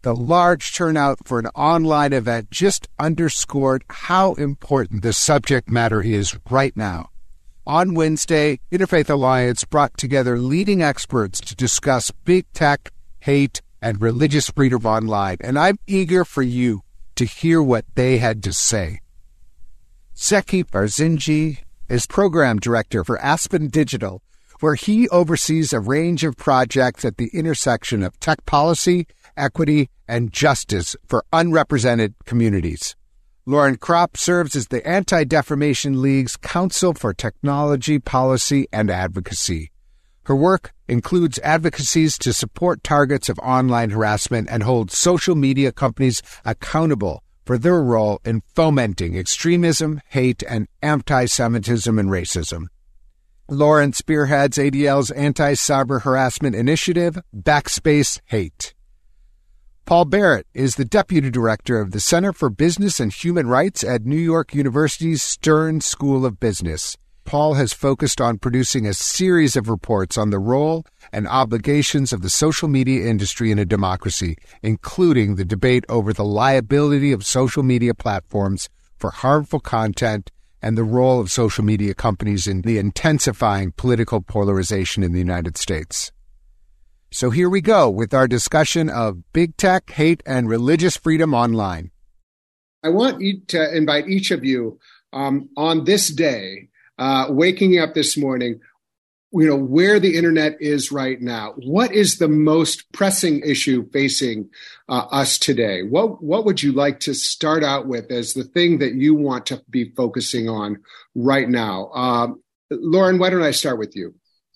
The large turnout for an online event just underscored how important the subject matter is right now. On Wednesday, Interfaith Alliance brought together leading experts to discuss big tech, hate, and religious freedom online, and I'm eager for you to hear what they had to say. Zeki Barzinji is program director for Aspen Digital, where he oversees a range of projects at the intersection of tech policy, equity, and justice for unrepresented communities. Lauren Kropp serves as the Anti-Defamation League's Council for Technology, Policy, and Advocacy. Her work includes advocacies to support targets of online harassment and hold social media companies accountable for their role in fomenting extremism, hate, and anti-Semitism and racism. Lauren spearheads ADL's anti-cyber harassment initiative, Backspace Hate. Paul Barrett is the Deputy Director of the Center for Business and Human Rights at New York University's Stern School of Business. Paul has focused on producing a series of reports on the role and obligations of the social media industry in a democracy, including the debate over the liability of social media platforms for harmful content and the role of social media companies in the intensifying political polarization in the United States. So here we go with our discussion of big tech, hate, and religious freedom online. I want to invite each of you on this day, waking up this morning, where the internet is right now. What is the most pressing issue facing us today? What would you like to start out with as the thing that you want to be focusing on right now? Lauren, why don't I start with you?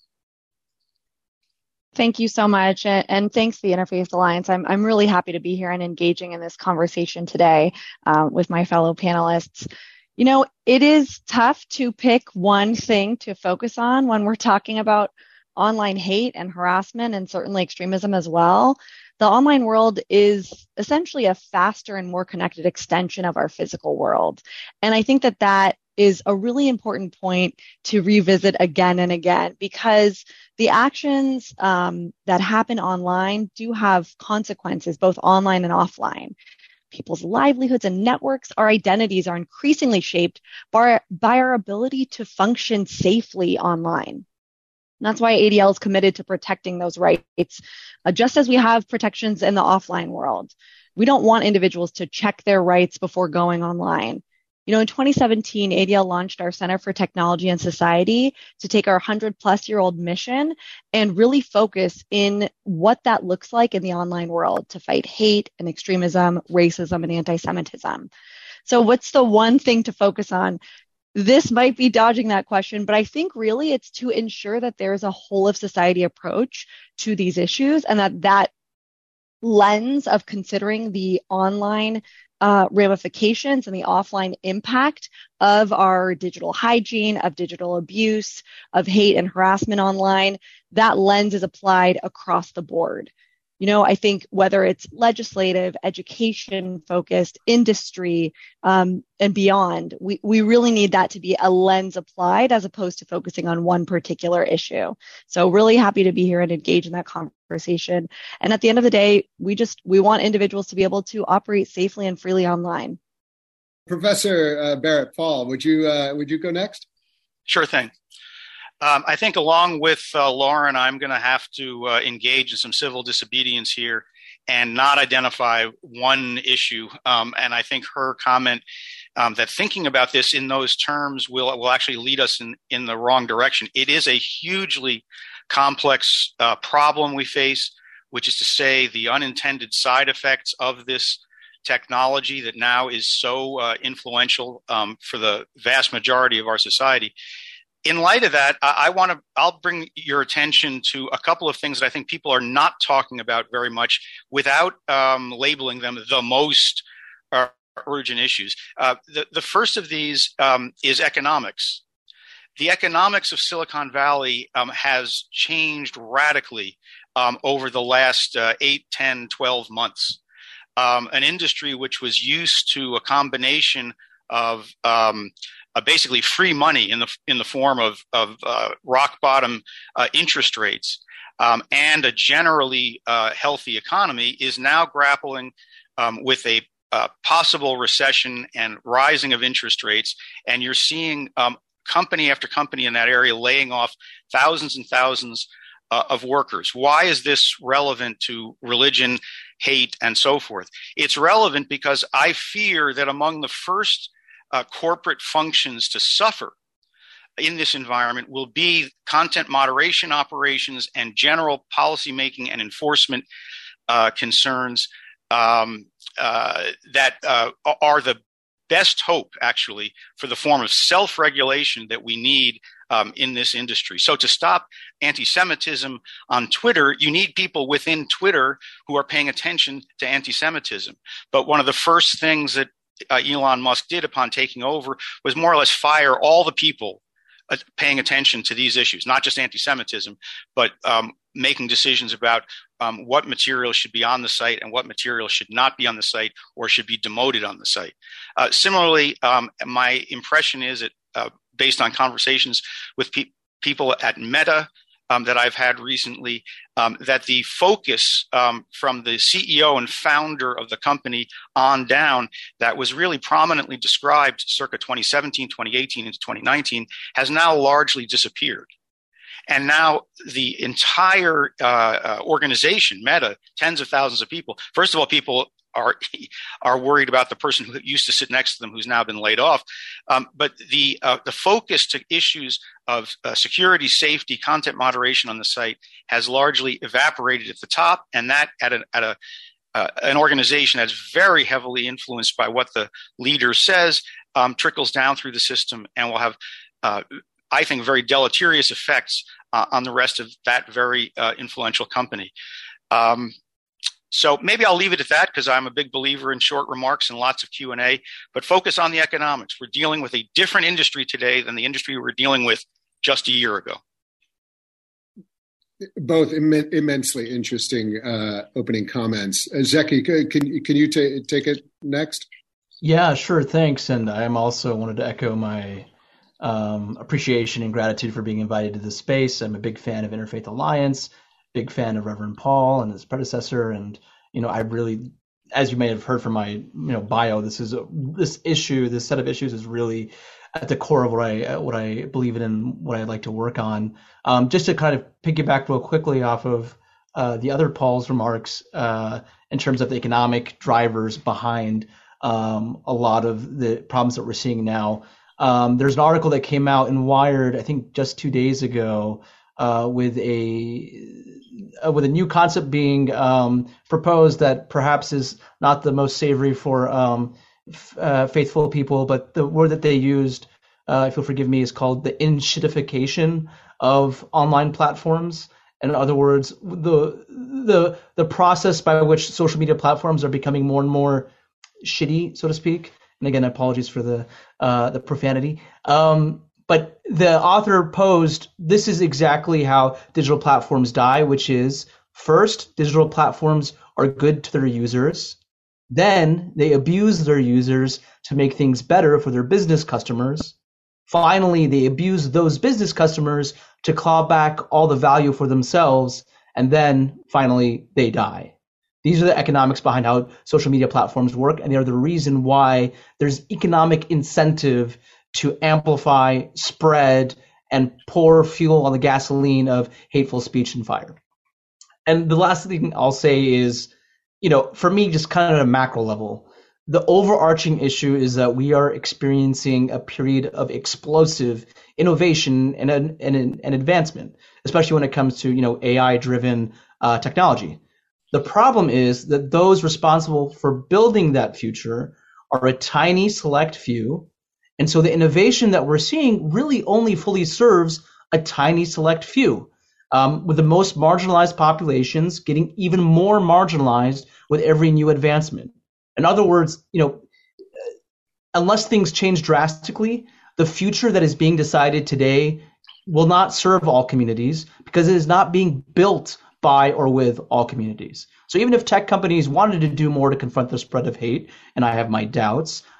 Thank you so much. And thanks to the Interfaith Alliance. I'm really happy to be here and engaging in this conversation today with my fellow panelists. It is tough to pick one thing to focus on when we're talking about online hate and harassment and certainly extremism as well. The online world is essentially a faster and more connected extension of our physical world. And I think that is a really important point to revisit again and again, because the actions that happen online do have consequences, both online and offline. People's livelihoods and networks, our identities are increasingly shaped by our ability to function safely online. And that's why ADL is committed to protecting those rights, just as we have protections in the offline world. We don't want individuals to check their rights before going online. In 2017, ADL launched our Center for Technology and Society to take our 100-plus-year-old mission and really focus in what that looks like in the online world to fight hate and extremism, racism, and anti-Semitism. So what's the one thing to focus on? This might be dodging that question, but I think really it's to ensure that there is a whole of society approach to these issues, and that lens of considering the online ramifications and the offline impact of our digital hygiene, of digital abuse, of hate and harassment online, that lens is applied across the board. I think whether it's legislative, education focused, industry, and beyond, we really need that to be a lens applied as opposed to focusing on one particular issue. So really happy to be here and engage in that conversation. And at the end of the day, we want individuals to be able to operate safely and freely online. Professor Barrett Paul, would you go next? Sure thing. I think along with Lauren, I'm going to have to engage in some civil disobedience here and not identify one issue. And I think her comment that thinking about this in those terms will actually lead us in the wrong direction. It is a hugely complex problem we face, which is to say the unintended side effects of this technology that now is so influential for the vast majority of our society. In light of that, I'll bring your attention to a couple of things that I think people are not talking about very much without labeling them the most urgent issues. The first of these is economics. The economics of Silicon Valley has changed radically over the last 8, 10, 12 months. An industry which was used to a combination of basically free money in the form of rock bottom interest rates and a generally healthy economy is now grappling with a possible recession and rising of interest rates. And you're seeing company after company in that area laying off thousands and thousands of workers. Why is this relevant to religion, hate, and so forth? It's relevant because I fear that among the first corporate functions to suffer in this environment will be content moderation operations and general policymaking and enforcement concerns that are the best hope, actually, for the form of self-regulation that we need in this industry. So to stop anti-Semitism on Twitter, you need people within Twitter who are paying attention to anti-Semitism. But one of the first things that Elon Musk did upon taking over was more or less fire all the people paying attention to these issues, not just anti-Semitism, but making decisions about what material should be on the site and what material should not be on the site or should be demoted on the site. Similarly, my impression is that based on conversations with people at Meta that I've had recently, that the focus from the CEO and founder of the company on down that was really prominently described circa 2017, 2018 into 2019 has now largely disappeared. And now the entire organization, Meta, tens of thousands of people, first of all, people are worried about the person who used to sit next to them who's now been laid off. But the focus to issues of security, safety, content moderation on the site has largely evaporated at the top, and that at an organization that's very heavily influenced by what the leader says trickles down through the system and will have, I think, very deleterious effects on the rest of that very influential company. So maybe I'll leave it at that because I'm a big believer in short remarks and lots of Q&A, but focus on the economics. We're dealing with a different industry today than the industry we were dealing with just a year ago. Both immensely interesting opening comments. Zeki, can you take it next? Yeah, sure. Thanks. And I also wanted to echo my appreciation and gratitude for being invited to this space. I'm a big fan of Interfaith Alliance, big fan of Reverend Paul and his predecessor. And, I really, as you may have heard from my, bio, this set of issues is really at the core of what I believe in and what I'd like to work on. Just to kind of piggyback real quickly off of the other Paul's remarks in terms of the economic drivers behind a lot of the problems that we're seeing now. There's an article that came out in Wired, I think just 2 days ago, with a new concept being proposed that perhaps is not the most savory for faithful people, but the word that they used, if you'll forgive me, is called the in-shitification of online platforms. In other words, the process by which social media platforms are becoming more and more shitty, so to speak. And again, apologies for the profanity. But the author posed, this is exactly how digital platforms die, which is first, digital platforms are good to their users. Then they abuse their users to make things better for their business customers. Finally, they abuse those business customers to claw back all the value for themselves. And then finally, they die. These are the economics behind how social media platforms work, and they are the reason why there's economic incentive to amplify, spread, and pour fuel on the gasoline of hateful speech and fire. And the last thing I'll say is, for me, just kind of at a macro level, the overarching issue is that we are experiencing a period of explosive innovation and advancement, especially when it comes to, AI-driven technology. The problem is that those responsible for building that future are a tiny select few. And so the innovation that we're seeing really only fully serves a tiny select few, with the most marginalized populations getting even more marginalized with every new advancement. In other words, unless things change drastically, the future that is being decided today will not serve all communities because it is not being built by or with all communities. So even if tech companies wanted to do more to confront the spread of hate, and I have my doubts,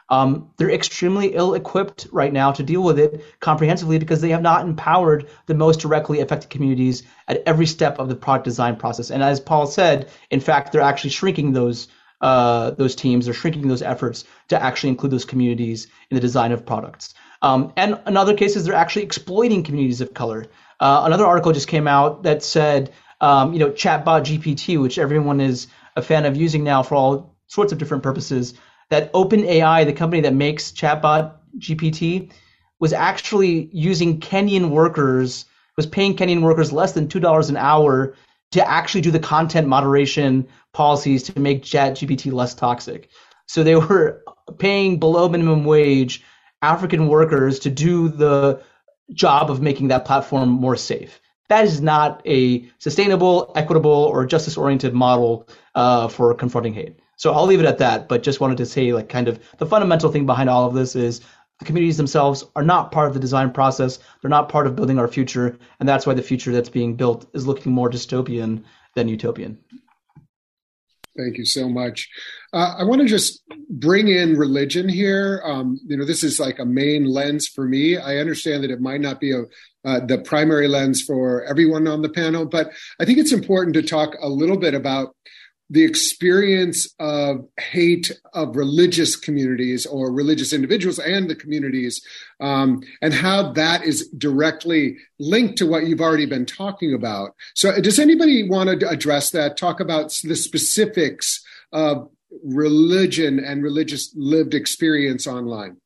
They're extremely ill-equipped right now to deal with it comprehensively because they have not empowered the most directly affected communities at every step of the product design process. And as Paul said, in fact, they're actually shrinking those teams, they're shrinking those efforts to actually include those communities in the design of products. And in other cases, they're actually exploiting communities of color. Another article just came out that said, Chatbot GPT, which everyone is a fan of using now for all sorts of different purposes, that OpenAI, the company that makes Chatbot GPT, was actually using Kenyan workers, was paying Kenyan workers less than $2 an hour to actually do the content moderation policies to make ChatGPT less toxic. So they were paying below minimum wage African workers to do the job of making that platform more safe. That is not a sustainable, equitable, or justice-oriented model for confronting hate. So I'll leave it at that, but just wanted to say, like, kind of the fundamental thing behind all of this is the communities themselves are not part of the design process. They're not part of building our future, and that's why the future that's being built is looking more dystopian than utopian. Thank you so much. I want to just bring in religion here. This is like a main lens for me. I understand that it might not be the primary lens for everyone on the panel, but I think it's important to talk a little bit about the experience of hate of religious communities or religious individuals and the communities, and how that is directly linked to what you've already been talking about. So does anybody want to address that, talk about the specifics of religion and religious lived experience online?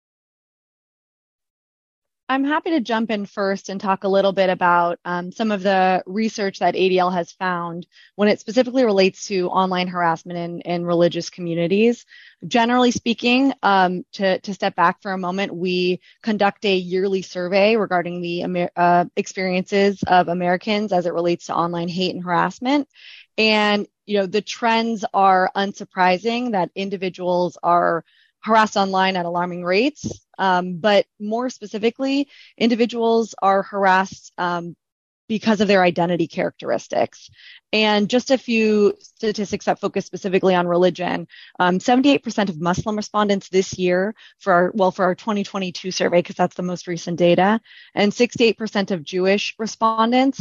I'm happy to jump in first and talk a little bit about some of the research that ADL has found when it specifically relates to online harassment in religious communities. Generally speaking, to step back for a moment, we conduct a yearly survey regarding the experiences of Americans as it relates to online hate and harassment. And, the trends are unsurprising that individuals are harassed online at alarming rates. But more specifically, individuals are harassed because of their identity characteristics. And just a few statistics that focus specifically on religion. 78% of Muslim respondents this year for our 2022 survey, because that's the most recent data, and 68% of Jewish respondents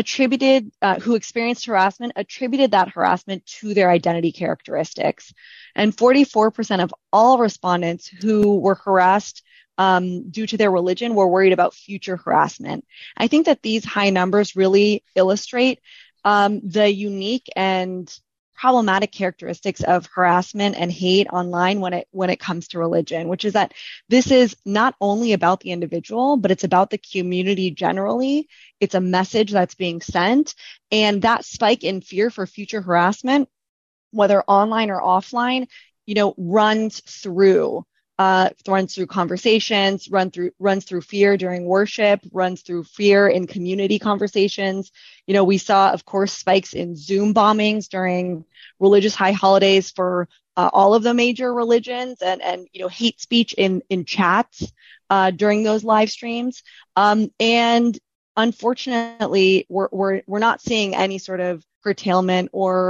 who experienced harassment attributed that harassment to their identity characteristics. And 44% of all respondents who were harassed due to their religion were worried about future harassment. I think that these high numbers really illustrate the unique and problematic characteristics of harassment and hate online when it comes to religion, which is that this is not only about the individual, but it's about the community generally. It's a message that's being sent, and that spike in fear for future harassment, whether online or offline, runs through conversations, runs through fear during worship, runs through fear in community conversations. We saw, of course, spikes in Zoom bombings during religious high holidays for all of the major religions, and hate speech in chats during those live streams. And unfortunately, we're not seeing any sort of curtailment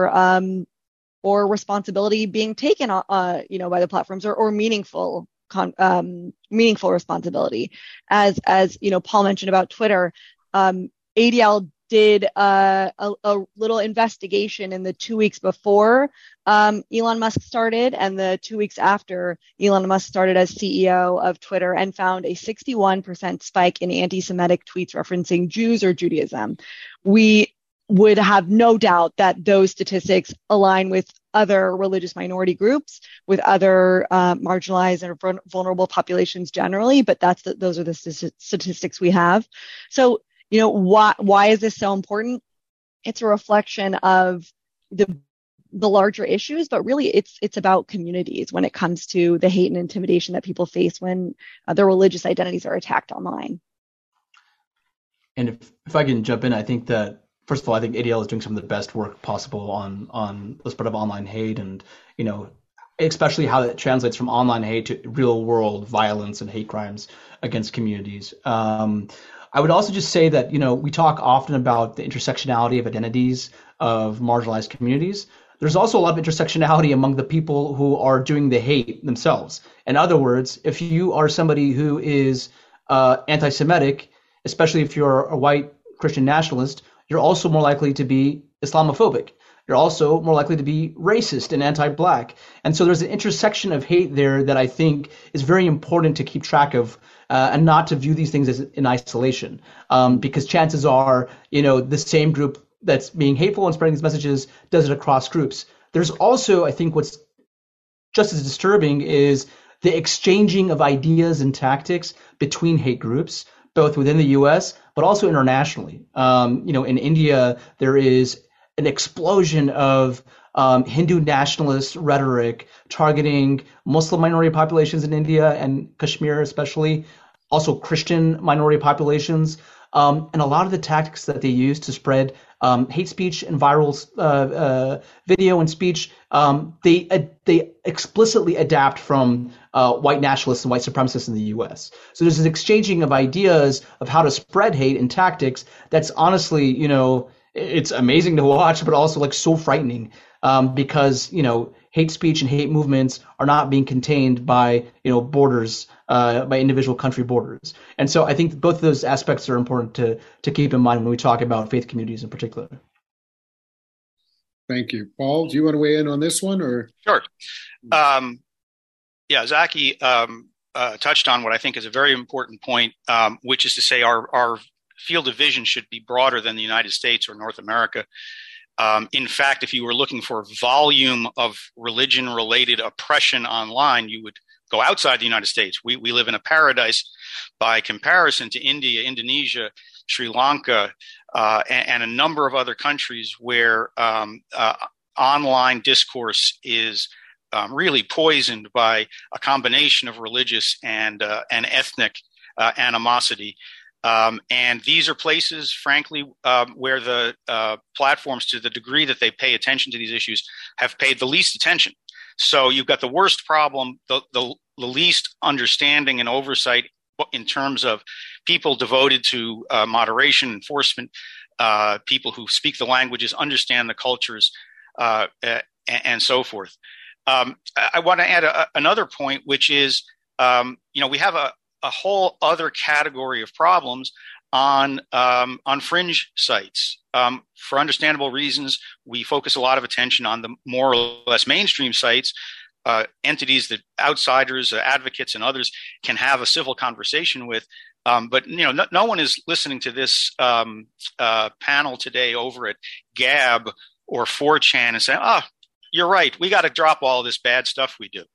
or responsibility being taken, by the platforms, or meaningful responsibility. As Paul mentioned about Twitter, ADL did a little investigation in the 2 weeks before Elon Musk started and the 2 weeks after Elon Musk started as CEO of Twitter, and found a 61% spike in anti-Semitic tweets referencing Jews or Judaism. We would have no doubt that those statistics align with other religious minority groups, with other marginalized and vulnerable populations generally, but those are the statistics we have. So, why is this so important? It's a reflection of the larger issues, but really it's about communities when it comes to the hate and intimidation that people face when their religious identities are attacked online. And if I can jump in, I think that, first of all, I think ADL is doing some of the best work possible on the spread of online hate, and especially how that translates from online hate to real world violence and hate crimes against communities. I would also just say that we talk often about the intersectionality of identities of marginalized communities. there's also a lot of intersectionality among the people who are doing the hate themselves. In other words, if you are somebody who is anti-Semitic, especially if you're a white Christian nationalist, you're also more likely to be Islamophobic. You're also more likely to be racist and anti-black. And so there's an intersection of hate there that I think is very important to keep track of, and not to view these things as in isolation, because chances are, the same group that's being hateful and spreading these messages does it across groups. There's also, I think, what's just as disturbing is the exchanging of ideas and tactics between hate groups, both within the U.S. but also internationally. In India, there is an explosion of Hindu nationalist rhetoric targeting Muslim minority populations in India and Kashmir especially, also Christian minority populations. And a lot of the tactics that they use to spread hate speech and viral video and speech, they explicitly adapt from white nationalists and white supremacists in the U.S. So there's an exchanging of ideas of how to spread hate and tactics that's honestly, it's amazing to watch, but also like so frightening, because hate speech and hate movements are not being contained by borders, by individual country borders. And so I think both of those aspects are important to keep in mind when we talk about faith communities in particular. Thank you. Paul, do you want to weigh in on this one? Or Sure. Zaki touched on what I think is a very important point, which is to say our field of vision should be broader than the United States or North America. In fact, if you were looking for volume of religion-related oppression online, you would go outside the United States. We live in a paradise by comparison to India, Indonesia, Sri Lanka, and a number of other countries where online discourse is really poisoned by a combination of religious and ethnic animosity. And these are places, frankly, where the platforms, to the degree that they pay attention to these issues, have paid the least attention. So you've got the worst problem, the least understanding and oversight in terms of people devoted to moderation, enforcement, people who speak the languages, understand the cultures, and so forth. I want to add another point, which is, we have a whole other category of problems on fringe sites. For understandable reasons, we focus a lot of attention on the more or less mainstream sites, entities that outsiders, advocates, and others can have a civil conversation with. But no one is listening to this panel today over at Gab or 4chan and saying, "Oh, you're right. We got to drop all this bad stuff we do."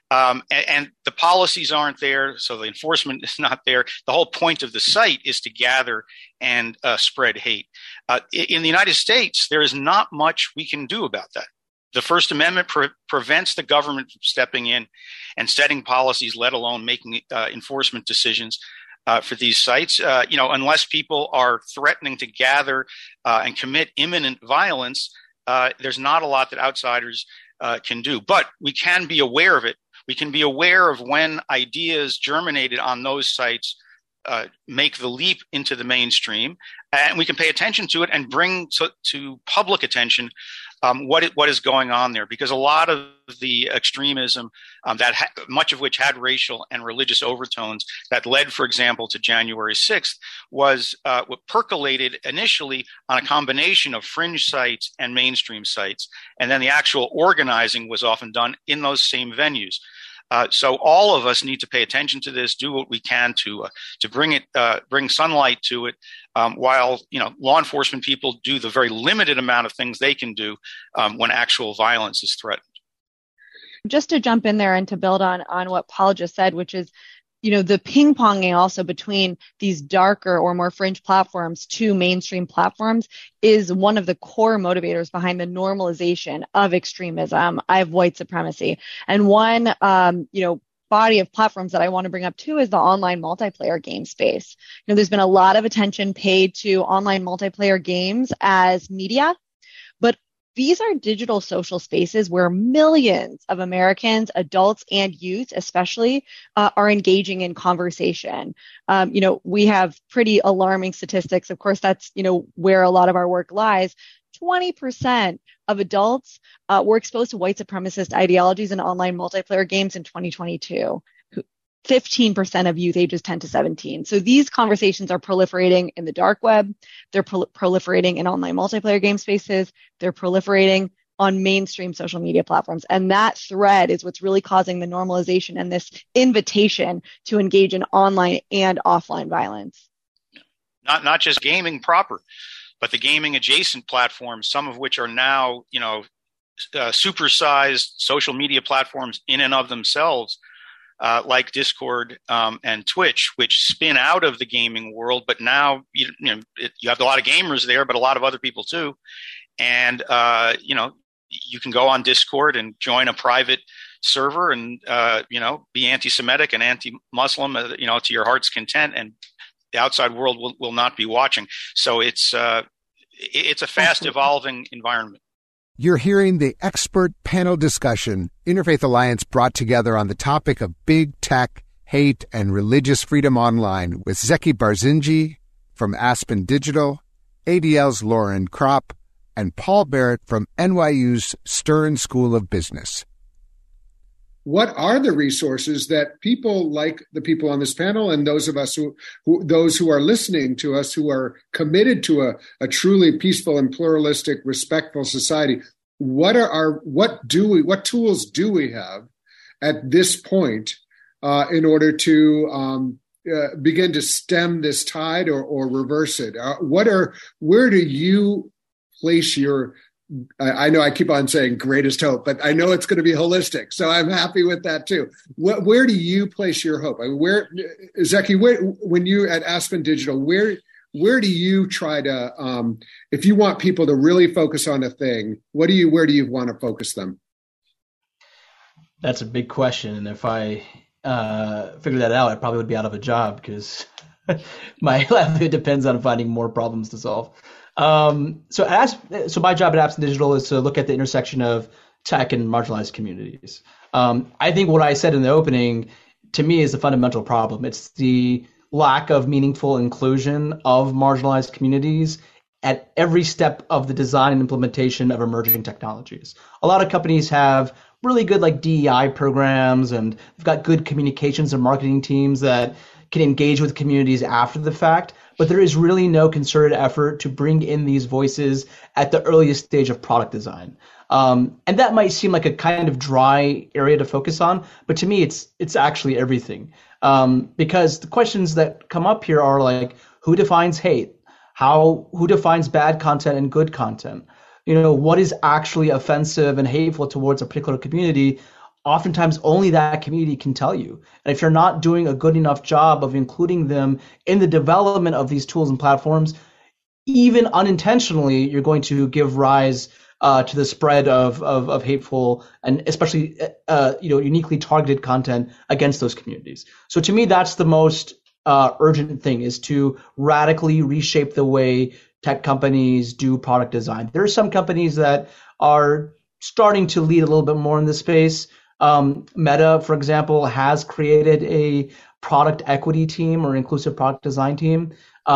And the policies aren't there, so the enforcement is not there. The whole point of the site is to gather and spread hate. In the United States, there is not much we can do about that. The First Amendment prevents the government from stepping in and setting policies, let alone making enforcement decisions for these sites. Unless people are threatening to gather and commit imminent violence, there's not a lot that outsiders can do. But we can be aware of it. We can be aware of when ideas germinated on those sites make the leap into the mainstream, and we can pay attention to it and bring to public attention what is going on there, because a lot of the extremism much of which had racial and religious overtones that led, for example, to January 6th was what percolated initially on a combination of fringe sites and mainstream sites, and then the actual organizing was often done in those same venues. So all of us need to pay attention to this, do what we can to bring sunlight to it, while law enforcement people do the very limited amount of things they can do when actual violence is threatened. Just to jump in there and to build on what Paul just said, which is, the ping-ponging also between these darker or more fringe platforms to mainstream platforms is one of the core motivators behind the normalization of extremism, of white supremacy. And one, body of platforms that I want to bring up too is the online multiplayer game space. There's been a lot of attention paid to online multiplayer games as media, but these are digital social spaces where millions of Americans, adults and youth especially, are engaging in conversation. We have pretty alarming statistics. Of course, that's, where a lot of our work lies. 20% of adults were exposed to white supremacist ideologies in online multiplayer games in 2022. 15% of youth ages 10 to 17. So these conversations are proliferating in the dark web. They're proliferating in online multiplayer game spaces. They're proliferating on mainstream social media platforms. And that thread is what's really causing the normalization and this invitation to engage in online and offline violence. Not just gaming proper, but the gaming adjacent platforms, some of which are now, supersized social media platforms in and of themselves, like Discord and Twitch, which spin out of the gaming world. But now, you have a lot of gamers there, but a lot of other people too. And, you can go on Discord and join a private server and, be anti-Semitic and anti-Muslim, to your heart's content. And the outside world will not be watching. So it's a fast evolving environment. You're hearing the expert panel discussion Interfaith Alliance brought together on the topic of big tech, hate, and religious freedom online with Zeki Barzinji from Aspen Digital, ADL's Lauren Kropp, and Paul Barrett from NYU's Stern School of Business. What are the resources that people like the people on this panel and those of us those who are listening to us, who are committed to a truly peaceful and pluralistic, respectful society? What tools do we have at this point in order to begin to stem this tide or reverse it? Where do you place your, I know I keep on saying greatest hope, but I know it's going to be holistic, so I'm happy with that too. Where do you place your hope? I mean, Zeki, when you at Aspen Digital, where do you try to, if you want people to really focus on a thing, where do you want to focus them? That's a big question, and if I figured that out, I probably would be out of a job because my livelihood depends on finding more problems to solve. So my job at Aspen Digital is to look at the intersection of tech and marginalized communities. I think what I said in the opening, to me, is the fundamental problem. It's the lack of meaningful inclusion of marginalized communities at every step of the design and implementation of emerging technologies. A lot of companies have really good DEI programs, and they've got good communications and marketing teams that can engage with communities after the fact, but there is really no concerted effort to bring in these voices at the earliest stage of product design. And that might seem like a kind of dry area to focus on, but to me, it's actually everything. Because the questions that come up here are who defines hate? Who defines bad content and good content? What is actually offensive and hateful towards a particular community? Oftentimes only that community can tell you. And if you're not doing a good enough job of including them in the development of these tools and platforms, even unintentionally, you're going to give rise to the spread of hateful and especially uniquely targeted content against those communities. So to me, that's the most urgent thing, is to radically reshape the way tech companies do product design. There are some companies that are starting to lead a little bit more in this space. Meta, for example, has created a product equity team or inclusive product design team.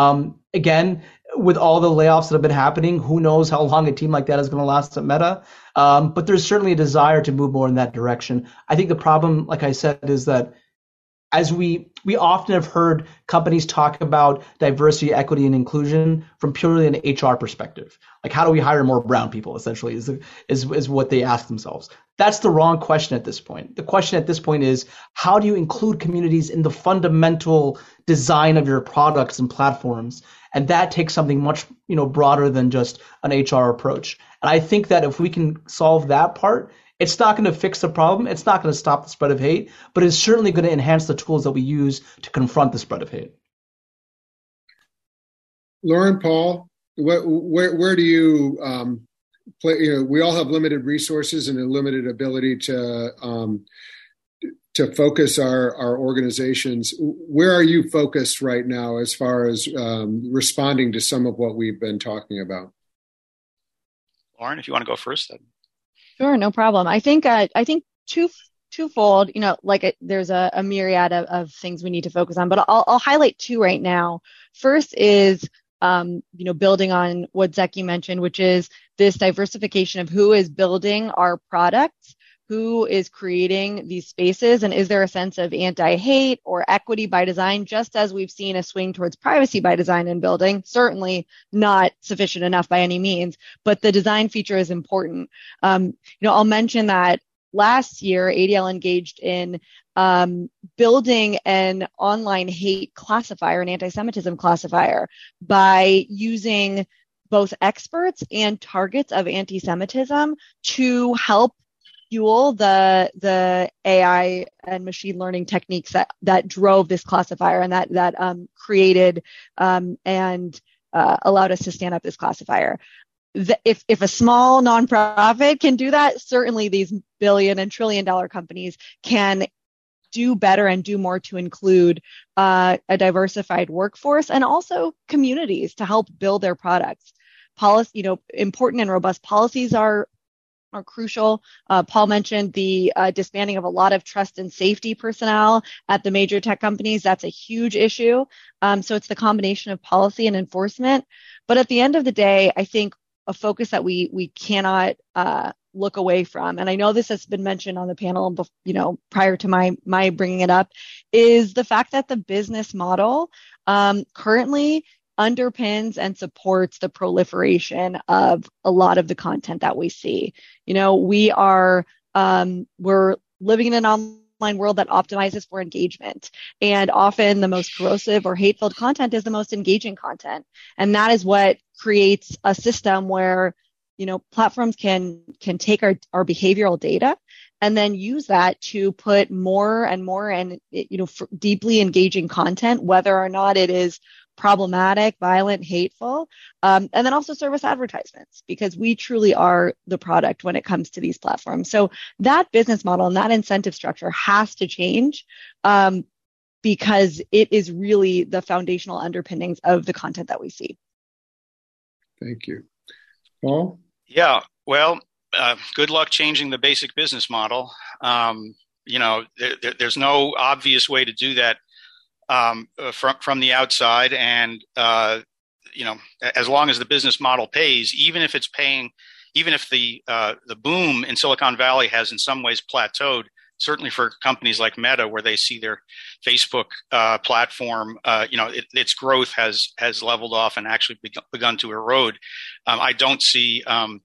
Again, with all the layoffs that have been happening, who knows how long a team like that is going to last at Meta. But there's certainly a desire to move more in that direction. I think the problem, like I said, is that as we often have heard companies talk about diversity, equity, and inclusion from purely an HR perspective. How do we hire more brown people, essentially, is what they ask themselves. That's the wrong question at this point. The question at this point is, how do you include communities in the fundamental design of your products and platforms? And that takes something much broader than just an HR approach. And I think that if we can solve that part, it's not going to fix the problem. It's not going to stop the spread of hate, but it's certainly going to enhance the tools that we use to confront the spread of hate. Lauren, Paul, where do you play? We all have limited resources and a limited ability to focus our organizations. Where are you focused right now as far as responding to some of what we've been talking about? Lauren, if you want to go first, then. Sure, no problem. I think twofold. There's a myriad of things we need to focus on, but I'll highlight two right now. First is building on what Zeki mentioned, which is this diversification of who is building our products, who is creating these spaces, and is there a sense of anti-hate or equity by design, just as we've seen a swing towards privacy by design in building. Certainly not sufficient enough by any means, but the design feature is important. I'll mention that last year, ADL engaged in building an online hate classifier, an anti-Semitism classifier, by using both experts and targets of anti-Semitism to help fuel the AI and machine learning techniques that drove this classifier and that created and allowed us to stand up this classifier. If a small nonprofit can do that, certainly these billion and trillion dollar companies can do better and do more to include a diversified workforce and also communities to help build their products. Important and robust policies are crucial. Paul mentioned the disbanding of a lot of trust and safety personnel at the major tech companies. That's a huge issue. So it's the combination of policy and enforcement. But at the end of the day, I think a focus that we cannot look away from, and I know this has been mentioned on the panel, prior to my bringing it up, is the fact that the business model currently underpins and supports the proliferation of a lot of the content that we see. We're living in an online world that optimizes for engagement, and often the most corrosive or hate-filled content is the most engaging content. And that is what creates a system where, platforms can take our behavioral data and then use that to put more and more and, deeply engaging content, whether or not it is problematic, violent, hateful, and then also service advertisements, because we truly are the product when it comes to these platforms. So that business model and that incentive structure has to change because it is really the foundational underpinnings of the content that we see. Thank you. Paul? Yeah, well, good luck changing the basic business model. There's no obvious way to do that from the outside, and as long as the business model pays, even if the boom in Silicon Valley has in some ways plateaued, certainly for companies like Meta, where they see their Facebook platform, its growth has leveled off and actually begun to erode. I don't see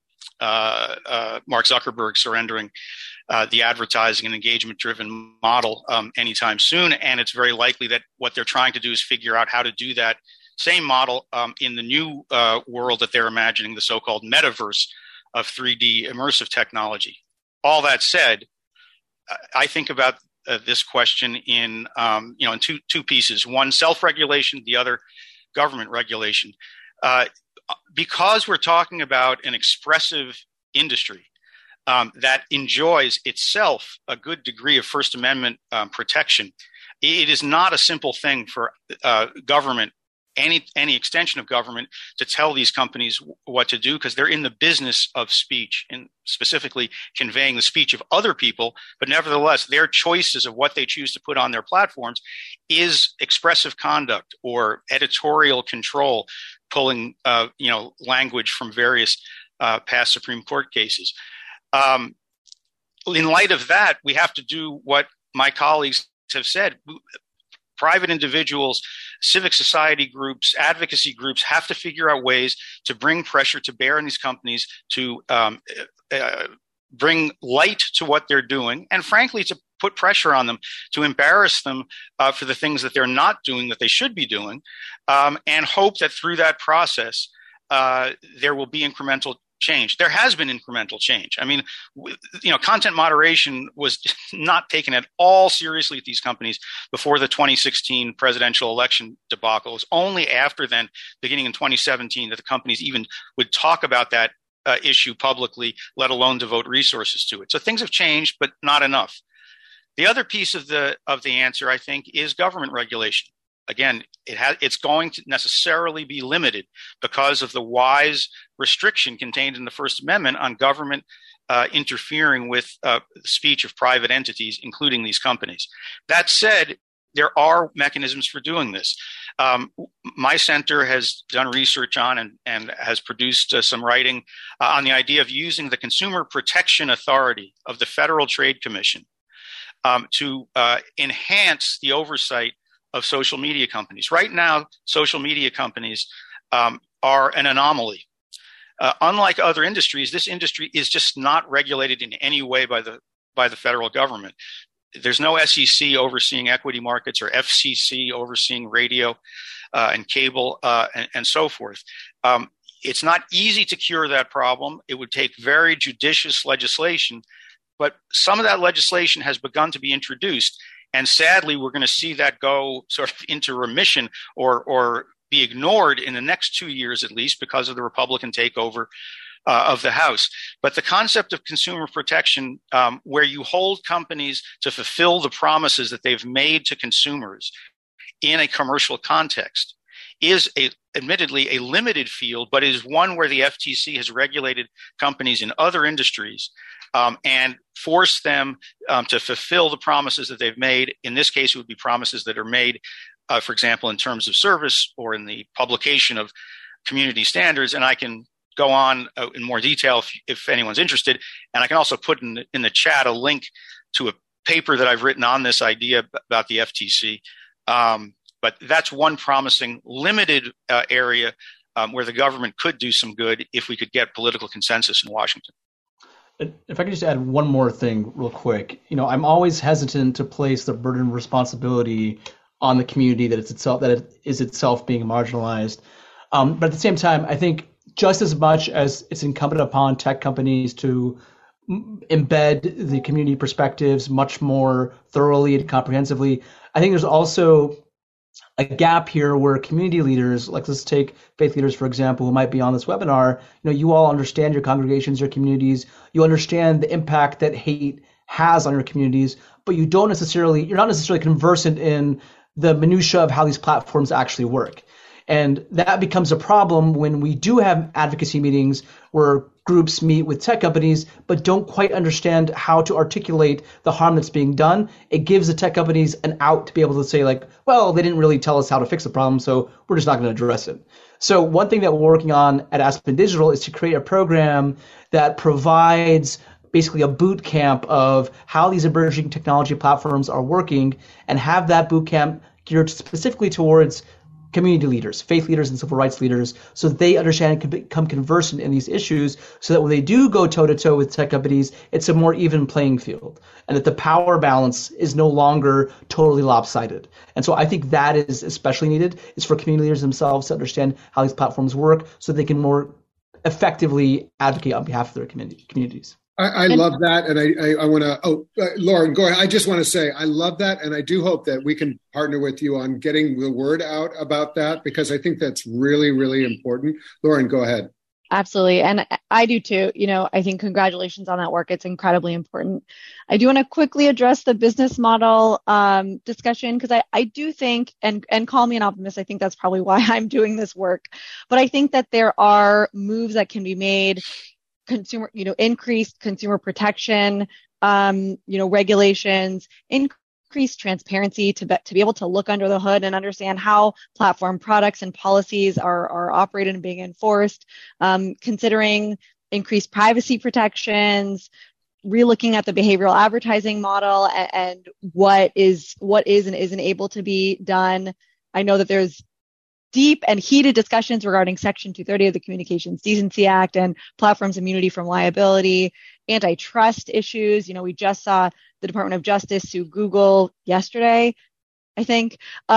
Mark Zuckerberg surrendering the advertising and engagement-driven model anytime soon, and it's very likely that what they're trying to do is figure out how to do that same model in the new world that they're imagining, the so-called metaverse of 3D immersive technology. All that said, I think about this question in two pieces: one, self-regulation; the other, government regulation. Because we're talking about an expressive industry that enjoys itself a good degree of First Amendment protection, it is not a simple thing for government, any extension of government, to tell these companies what to do, because they're in the business of speech, and specifically conveying the speech of other people. But nevertheless, their choices of what they choose to put on their platforms is expressive conduct or editorial control, pulling language from various past Supreme Court cases. In light of that, we have to do what my colleagues have said. Private individuals, civic society groups, advocacy groups have to figure out ways to bring pressure to bear on these companies to bring light to what they're doing, and frankly, to put pressure on them, to embarrass them for the things that they're not doing that they should be doing, and hope that through that process, there will be incremental change. There has been incremental change. I mean, content moderation was not taken at all seriously at these companies before the 2016 presidential election debacle. It was only after then, beginning in 2017, that the companies even would talk about that issue publicly, let alone devote resources to it. So things have changed, but not enough. The other piece of the answer, I think, is government regulation. Again, it's going to necessarily be limited because of the wise restriction contained in the First Amendment on government interfering with the speech of private entities, including these companies. That said, there are mechanisms for doing this. My center has done research on and has produced some writing on the idea of using the Consumer Protection Authority of the Federal Trade Commission to enhance the oversight of social media companies. Right now, social media companies are an anomaly. Unlike other industries, this industry is just not regulated in any way by the federal government. There's no SEC overseeing equity markets or FCC overseeing radio and cable and so forth. It's not easy to cure that problem. It would take very judicious legislation, but some of that legislation has begun to be introduced. And sadly, we're going to see that go sort of into remission or be ignored in the next 2 years at least because of the Republican takeover of the House. But the concept of consumer protection, where you hold companies to fulfill the promises that they've made to consumers in a commercial context, is admittedly a limited field, but is one where the FTC has regulated companies in other industries and forced them to fulfill the promises that they've made. In this case, it would be promises that are made, for example, in terms of service or in the publication of community standards. And I can go on in more detail if anyone's interested. And I can also put in the chat a link to a paper that I've written on this idea about the FTC. But that's one promising limited area where the government could do some good if we could get political consensus in Washington. If I could just add one more thing real quick, I'm always hesitant to place the burden of responsibility on the community that it is itself being marginalized. But at the same time, I think just as much as it's incumbent upon tech companies to embed the community perspectives much more thoroughly and comprehensively, I think there's also a gap here where community leaders, like let's take faith leaders, for example, who might be on this webinar, you all understand your congregations, your communities, you understand the impact that hate has on your communities, but you're not necessarily conversant in the minutia of how these platforms actually work. And that becomes a problem when we do have advocacy meetings where groups meet with tech companies but don't quite understand how to articulate the harm that's being done. It gives the tech companies an out to be able to say, like, well, they didn't really tell us how to fix the problem, so we're just not going to address it. So one thing that we're working on at Aspen Digital is to create a program that provides basically a boot camp of how these emerging technology platforms are working, and have that boot camp geared specifically towards community leaders, faith leaders, and civil rights leaders, so that they understand and can become conversant in these issues, so that when they do go toe-to-toe with tech companies, it's a more even playing field, and that the power balance is no longer totally lopsided. And so I think that is especially needed, is for community leaders themselves to understand how these platforms work, so they can more effectively advocate on behalf of their communities. I love that. And I want to, Lauren, go ahead. I just want to say, I love that. And I do hope that we can partner with you on getting the word out about that, because I think that's really, really important. Lauren, go ahead. Absolutely. And I do too. I think congratulations on that work. It's incredibly important. I do want to quickly address the business model discussion, because I do think, and call me an optimist, I think that's probably why I'm doing this work. But I think that there are moves that can be made, increased consumer protection, regulations, increased transparency to be able to look under the hood and understand how platform products and policies are operated and being enforced, considering increased privacy protections, relooking at the behavioral advertising model and what is and isn't able to be done. I know that there's deep and heated discussions regarding Section 230 of the Communications Decency Act and platforms' immunity from liability, antitrust issues. We just saw the Department of Justice sue Google yesterday, I think,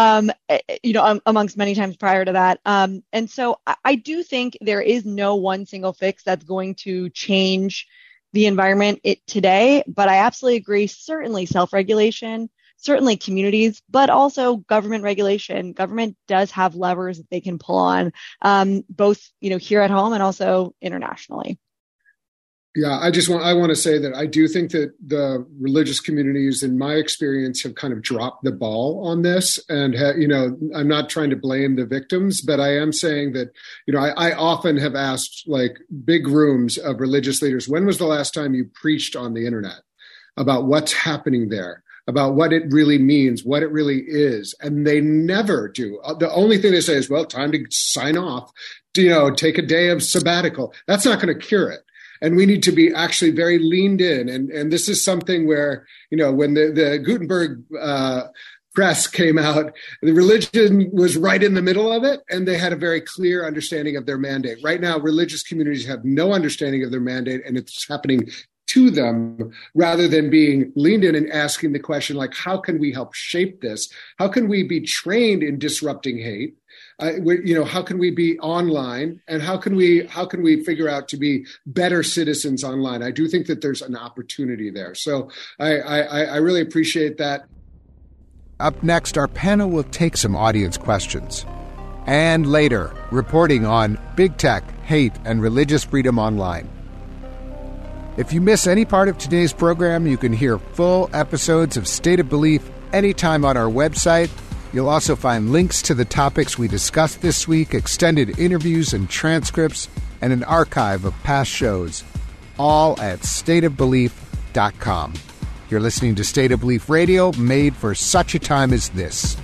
amongst many times prior to that. And so I do think there is no one single fix that's going to change the environment today, but I absolutely agree, certainly self-regulation, certainly communities, but also government regulation. Government does have levers that they can pull on, both, here at home and also internationally. Yeah, I want to say that I do think that the religious communities, in my experience, have kind of dropped the ball on this. And, I'm not trying to blame the victims, but I am saying that, I often have asked like big rooms of religious leaders, when was the last time you preached on the internet about what's happening there? about what it really means, what it really is. And they never do. The only thing they say is, well, time to sign off, take a day of sabbatical. That's not going to cure it. And we need to be actually very leaned in. And this is something where, when the Gutenberg press came out, the religion was right in the middle of it, and they had a very clear understanding of their mandate. Right now, religious communities have no understanding of their mandate, and it's happening to them rather than being leaned in and asking the question, like, how can we help shape this? How can we be trained in disrupting hate? How can we be online, and how can we figure out to be better citizens online? I do think that there's an opportunity there. So I really appreciate that. Up next, our panel will take some audience questions. And later, reporting on big tech, hate, and religious freedom online. If you miss any part of today's program, you can hear full episodes of State of Belief anytime on our website. You'll also find links to the topics we discussed this week, extended interviews and transcripts, and an archive of past shows, all at stateofbelief.com. You're listening to State of Belief Radio, made for such a time as this.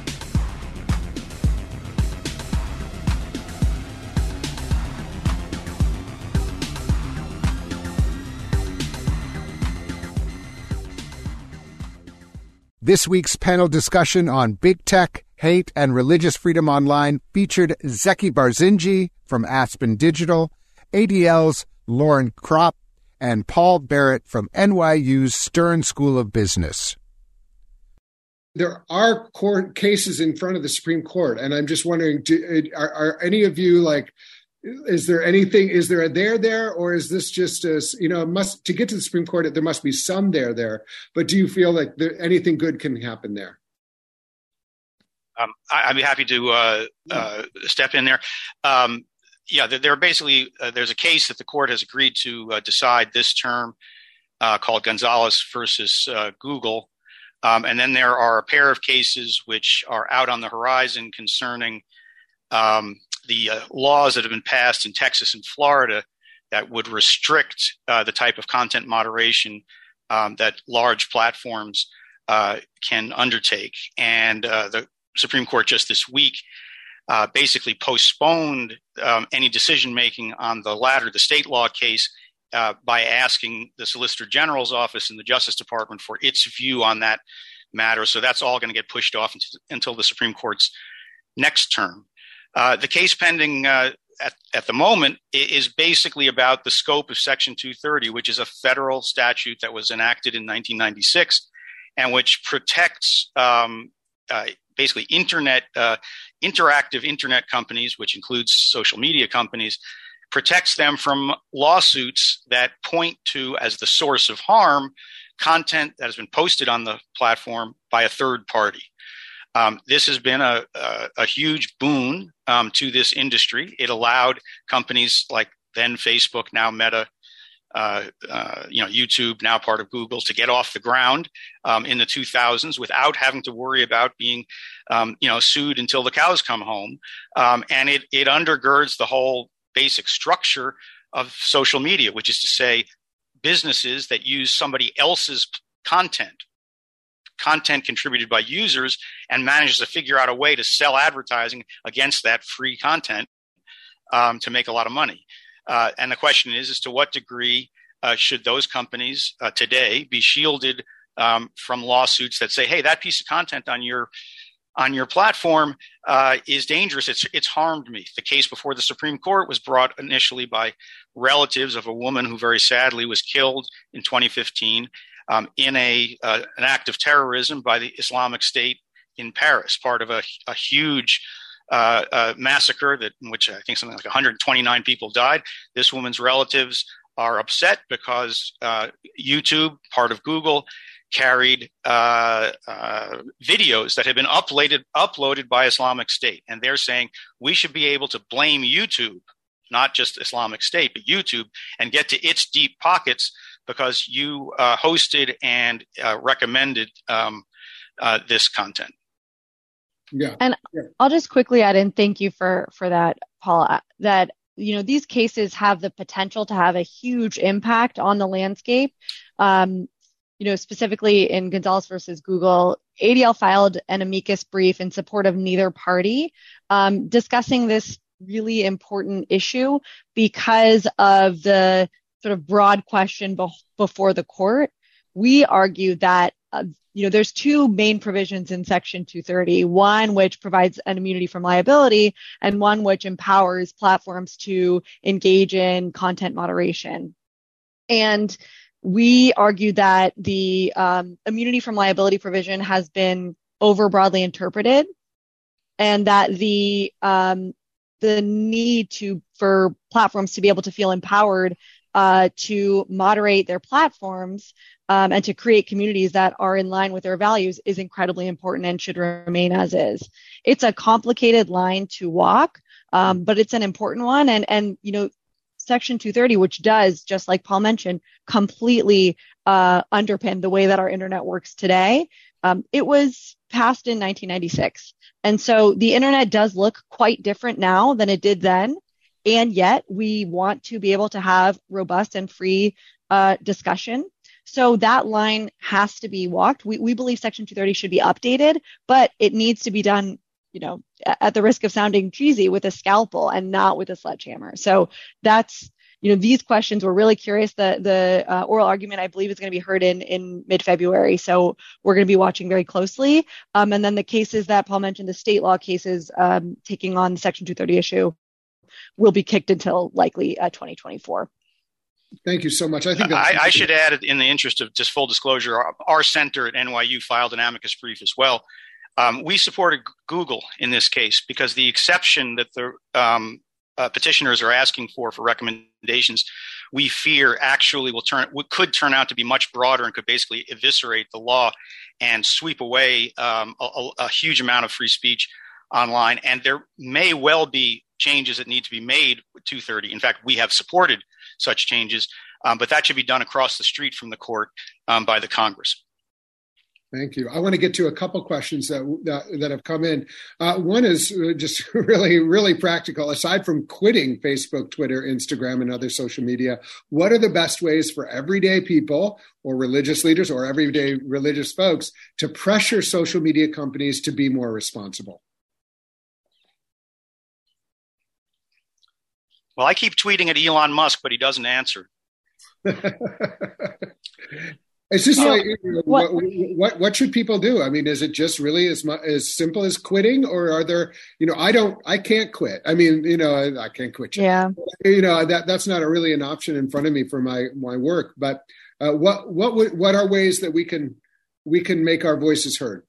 This week's panel discussion on big tech, hate, and religious freedom online featured Zeki Barzinji from Aspen Digital, ADL's Lauren Kropp, and Paul Barrett from NYU's Stern School of Business. There are court cases in front of the Supreme Court, and I'm just wondering, are any of you is there a there, or is this just to get to the Supreme Court, there must be some there, but do you feel like anything good can happen there? I'd be happy to step in there. There are basically there's a case that the court has agreed to decide this term called Gonzalez versus Google. And then there are a pair of cases which are out on the horizon concerning the laws that have been passed in Texas and Florida that would restrict the type of content moderation that large platforms can undertake. And the Supreme Court just this week basically postponed any decision-making on the latter, the state law case, by asking the Solicitor General's office and the Justice Department for its view on that matter. So that's all going to get pushed off until the Supreme Court's next term. The case pending at the moment is basically about the scope of Section 230, which is a federal statute that was enacted in 1996 and which protects basically interactive internet companies, which includes social media companies, protects them from lawsuits that point to, as the source of harm, content that has been posted on the platform by a third party. This has been a huge boon to this industry. It allowed companies like then Facebook, now Meta, YouTube, now part of Google, to get off the ground in the 2000s without having to worry about being, sued until the cows come home. And it undergirds the whole basic structure of social media, which is to say businesses that use somebody else's content contributed by users, and manages to figure out a way to sell advertising against that free content to make a lot of money. And the question is, as to what degree should those companies today be shielded from lawsuits that say, hey, that piece of content on your platform is dangerous. It's harmed me. The case before the Supreme Court was brought initially by relatives of a woman who very sadly was killed in 2015 in an act of terrorism by the Islamic State in Paris, part of a huge massacre in which I think something like 129 people died. This woman's relatives are upset because YouTube, part of Google, carried videos that had been uploaded by Islamic State. And they're saying we should be able to blame YouTube, not just Islamic State, but YouTube, and get to its deep pockets because you hosted and recommended this content. Yeah. And I'll just quickly add in, thank you for that, Paul, that, these cases have the potential to have a huge impact on the landscape. specifically in Gonzalez versus Google, ADL filed an amicus brief in support of neither party, discussing this really important issue because of the sort of broad question before the court. We argue that there's two main provisions in Section 230, one which provides an immunity from liability and one which empowers platforms to engage in content moderation. And we argue that the immunity from liability provision has been over broadly interpreted, and that the need for platforms to be able to feel empowered to moderate their platforms and to create communities that are in line with their values is incredibly important and should remain as is. It's a complicated line to walk, but it's an important one. And Section 230, which does, just like Paul mentioned, completely underpin the way that our internet works today. It was passed in 1996. And so the internet does look quite different now than it did then. And yet we want to be able to have robust and free discussion. So that line has to be walked. We believe Section 230 should be updated, but it needs to be done, at the risk of sounding cheesy, with a scalpel and not with a sledgehammer. So that's, these questions, we're really curious. The oral argument, I believe, is going to be heard in mid-February. So we're going to be watching very closely. And then the cases that Paul mentioned, the state law cases taking on the Section 230 issue, will be kicked until likely 2024. Thank you so much. I think I should add, in the interest of just full disclosure, our center at NYU filed an amicus brief as well. We supported Google in this case because the exception that the petitioners are asking for recommendations, we fear actually could turn out to be much broader and could basically eviscerate the law and sweep away a huge amount of free speech online. And there may well be changes that need to be made with 230. In fact, we have supported such changes, but that should be done across the street from the court by the Congress. Thank you. I want to get to a couple questions that have come in. One is just really, really practical. Aside from quitting Facebook, Twitter, Instagram, and other social media, what are the best ways for everyday people or religious leaders or everyday religious folks to pressure social media companies to be more responsible? Well, I keep tweeting at Elon Musk, but he doesn't answer. It's just what should people do? I mean, is it just really as simple as quitting, or are there, I can't quit. I mean, I can't quit. Yeah. That's not really an option in front of me for my work. But what are ways that we can make our voices heard?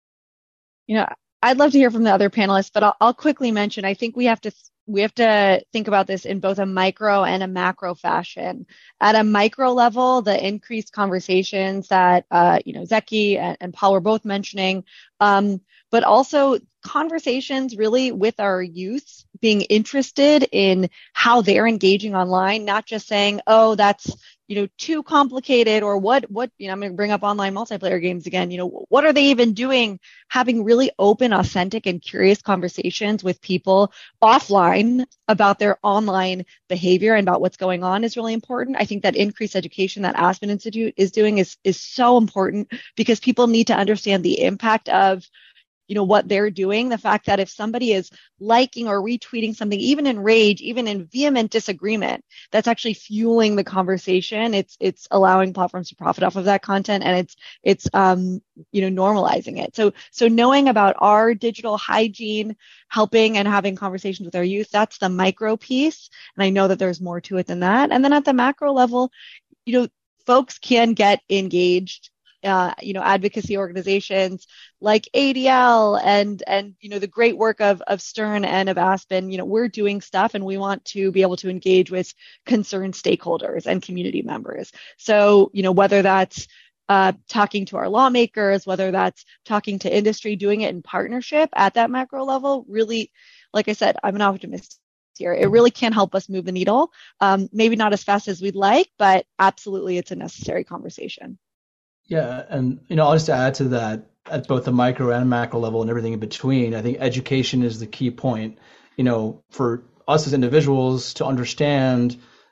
I'd love to hear from the other panelists, but I'll quickly mention, I think we have to think about this in both a micro and a macro fashion. At a micro level, the increased conversations that, Zeki and Paul were both mentioning, but also conversations really with our youth, being interested in how they're engaging online, not just saying, oh, that's, too complicated, or what, I'm going to bring up online multiplayer games again. What are they even doing? Having really open, authentic, and curious conversations with people offline about their online behavior and about what's going on is really important. I think that increased education that Aspen Institute is doing is so important, because people need to understand the impact of what they're doing. The fact that if somebody is liking or retweeting something, even in rage, even in vehement disagreement, that's actually fueling the conversation. It's allowing platforms to profit off of that content, and it's normalizing it. So knowing about our digital hygiene, helping and having conversations with our youth, that's the micro piece. And I know that there's more to it than that. And then at the macro level, folks can get engaged. Advocacy organizations like ADL and the great work of Stern and of Aspen, we're doing stuff, and we want to be able to engage with concerned stakeholders and community members. So, whether that's talking to our lawmakers, whether that's talking to industry, doing it in partnership at that macro level, really, like I said, I'm an optimist here. It really can help us move the needle. Maybe not as fast as we'd like, but absolutely it's a necessary conversation. Yeah, and I'll just add to that, at both the micro and macro level and everything in between. I think education is the key point. For us as individuals to understand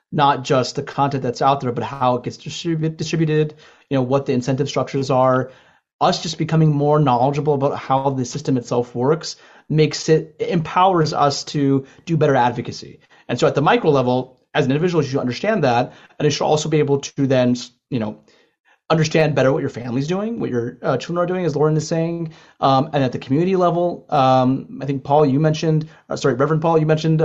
not just the content that's out there, but how it gets distributed, what the incentive structures are. Us just becoming more knowledgeable about how the system itself works empowers us to do better advocacy. And so at the micro level, as an individual, you should understand that, and you should also be able to then, understand better what your family's doing, what your children are doing, as Lauren is saying, and at the community level. I think Reverend Paul, you mentioned,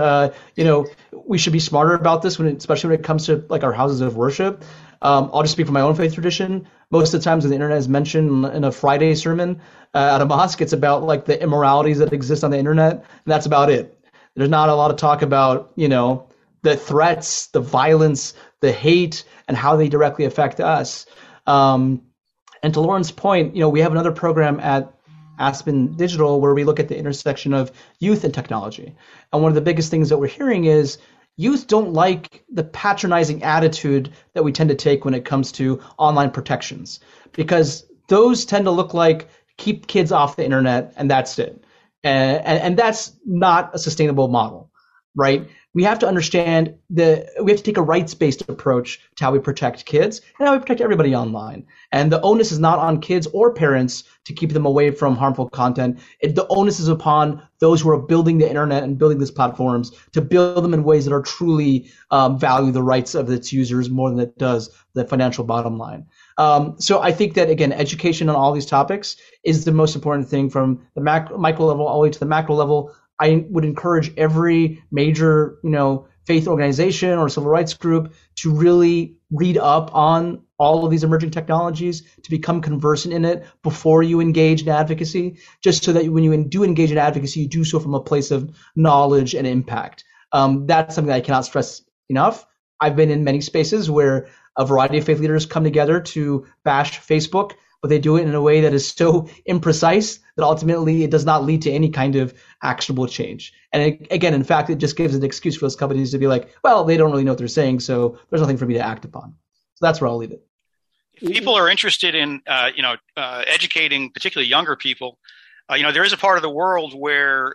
we should be smarter about this, especially when it comes to like our houses of worship. I'll just speak from my own faith tradition. Most of the times when the internet is mentioned in a Friday sermon at a mosque, it's about like the immoralities that exist on the internet, and that's about it. There's not a lot of talk about, the threats, the violence, the hate, and how they directly affect us. And to Lauren's point, we have another program at Aspen Digital where we look at the intersection of youth and technology. And one of the biggest things that we're hearing is youth don't like the patronizing attitude that we tend to take when it comes to online protections, because those tend to look like keep kids off the internet and that's it. And that's not a sustainable model, right? We have to understand we have to take a rights-based approach to how we protect kids and how we protect everybody online. And the onus is not on kids or parents to keep them away from harmful content. The onus is upon those who are building the internet and building these platforms to build them in ways that are truly value the rights of its users more than it does the financial bottom line. So I think that, again, education on all these topics is the most important thing from the micro level all the way to the macro level. I would encourage every major, faith organization or civil rights group to really read up on all of these emerging technologies, to become conversant in it before you engage in advocacy, just so that when you do engage in advocacy, you do so from a place of knowledge and impact. That's something that I cannot stress enough. I've been in many spaces where a variety of faith leaders come together to bash Facebook, but they do it in a way that is so imprecise that ultimately it does not lead to any kind of actionable change. And again, in fact, it just gives an excuse for those companies to be like, well, they don't really know what they're saying, so there's nothing for me to act upon. So that's where I'll leave it. If people are interested in, educating particularly younger people, there is a part of the world where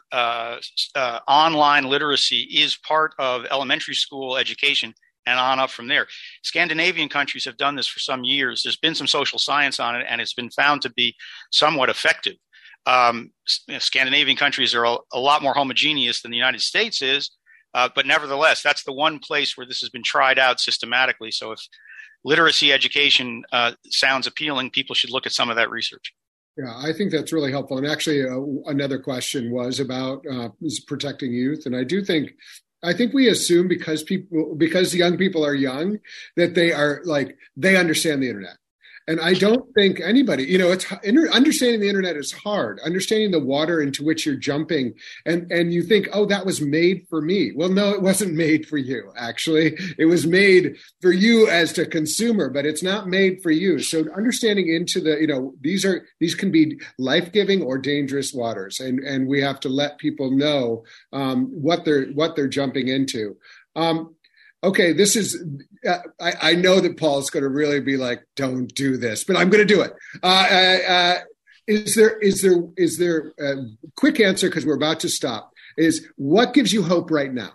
online literacy is part of elementary school education and on up from there. Scandinavian countries have done this for some years. There's been some social science on it, and it's been found to be somewhat effective. Scandinavian countries are a lot more homogeneous than the United States is, but nevertheless, that's the one place where this has been tried out systematically. So if literacy education sounds appealing, people should look at some of that research. Yeah, I think that's really helpful. And actually, another question was about protecting youth. And I think we assume because young people are young, that they understand the internet. And I don't think anybody, understanding the internet is hard. Understanding the water into which you're jumping, and you think, oh, that was made for me. Well, no, it wasn't made for you. Actually, it was made for you as the consumer, but it's not made for you. So understanding into these can be life-giving or dangerous waters, and we have to let people know what they're jumping into. Okay, this is, I know that Paul's going to really be like, don't do this, but I'm going to do it. Is there a quick answer, because we're about to stop, is what gives you hope right now?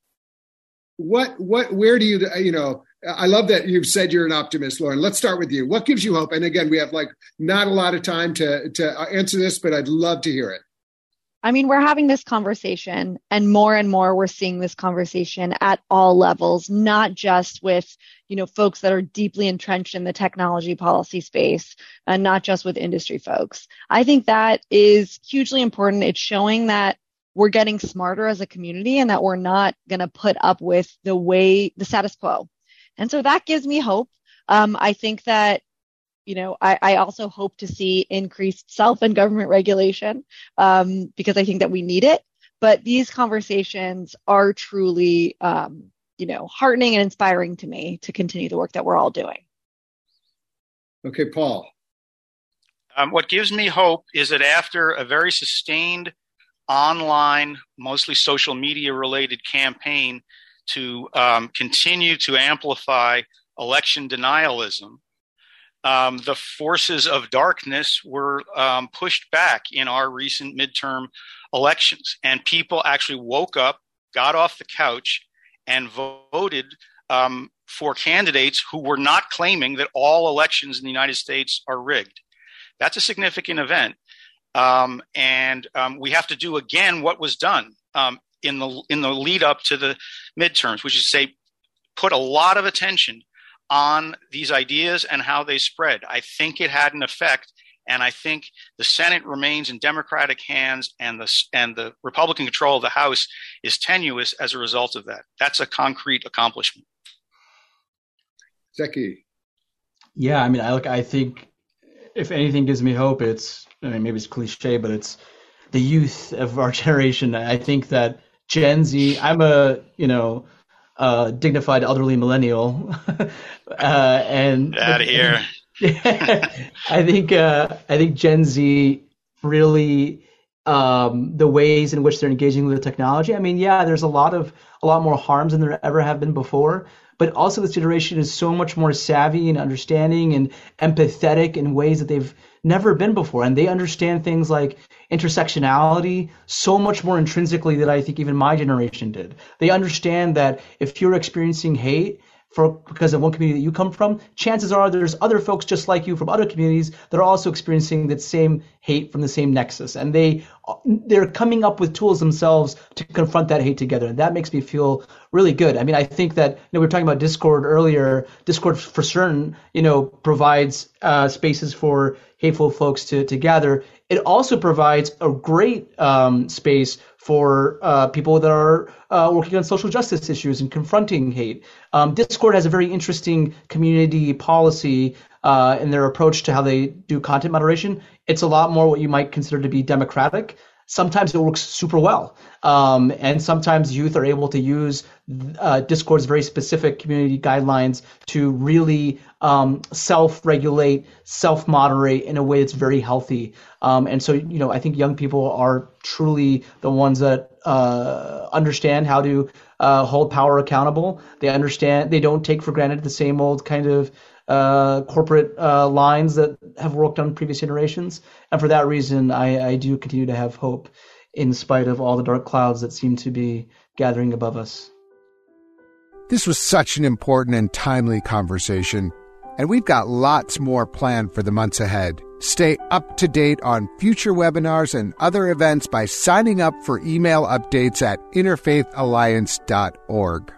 Where do you, I love that you've said you're an optimist, Lauren. Let's start with you. What gives you hope? And again, we have not a lot of time to answer this, but I'd love to hear it. I mean, we're having this conversation, and more we're seeing this conversation at all levels, not just with, folks that are deeply entrenched in the technology policy space, and not just with industry folks. I think that is hugely important. It's showing that we're getting smarter as a community and that we're not going to put up with the status quo. And so that gives me hope. I think that I also hope to see increased self and government regulation because I think that we need it. But these conversations are truly, heartening and inspiring to me to continue the work that we're all doing. Okay, Paul. What gives me hope is that after a very sustained online, mostly social media related campaign to continue to amplify election denialism, the forces of darkness were pushed back in our recent midterm elections, and people actually woke up, got off the couch, and voted for candidates who were not claiming that all elections in the United States are rigged. That's a significant event. And we have to do again what was done in the lead up to the midterms, which is to say, put a lot of attention on these ideas and how they spread. I think it had an effect, and I think the Senate remains in Democratic hands, and the Republican control of the House is tenuous as a result of that. That's a concrete accomplishment. Zeki. Yeah, I mean, I think if anything gives me hope, maybe it's cliche, but it's the youth of our generation. I think that Gen Z, I'm a, dignified elderly millennial, and out of here. I think Gen Z really, the ways in which they're engaging with the technology. I mean, yeah, there's a lot more harms than there ever have been before. But also this generation is so much more savvy and understanding and empathetic in ways that they've never been before. And they understand things like intersectionality so much more intrinsically than I think even my generation did. They understand that if you're experiencing hate because of one community that you come from, chances are there's other folks just like you from other communities that are also experiencing that same hate from the same nexus. And they're coming up with tools themselves to confront that hate together. And that makes me feel really good. I mean, I think that, we were talking about Discord earlier. Discord for certain, provides spaces for hateful folks to gather. It also provides a great space for people that are working on social justice issues and confronting hate. Discord has a very interesting community policy in their approach to how they do content moderation. It's a lot more what you might consider to be democratic. Sometimes it works super well. And sometimes youth are able to use Discord's very specific community guidelines to really self-regulate, self-moderate in a way that's very healthy. And so, I think young people are truly the ones that understand how to hold power accountable. They understand, they don't take for granted the same old kind of corporate lines that have worked on previous generations. And for that reason, I do continue to have hope in spite of all the dark clouds that seem to be gathering above us. This was such an important and timely conversation, and we've got lots more planned for the months ahead. Stay up to date on future webinars and other events by signing up for email updates at interfaithalliance.org.